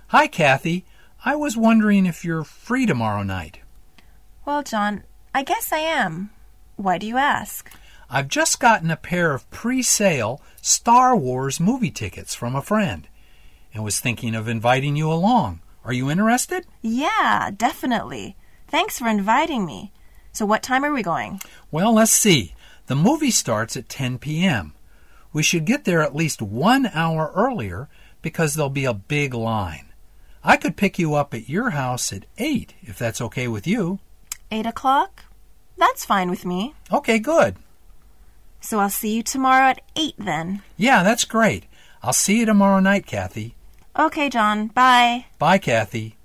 Hi, Kathy. I was wondering if you're free tomorrow night. Well, John, I guess I am. Why do you ask? I've just gotten a pair of pre-sale Star Wars movie tickets from a friend and was thinking of inviting you along. Are you interested? Yeah, definitely. Thanks for inviting me. So what time are we going? Well, let's see. The movie starts at 10 p.m. We should get there at least 1 hour earlier because there'll be a big line. I could pick you up at your house at 8 if that's okay with you. 8 o'clock? That's fine with me. Okay, good. So I'll see you tomorrow at 8 then. Yeah, that's great. I'll see you tomorrow night, Kathy. Okay, John. Bye. Bye, Kathy.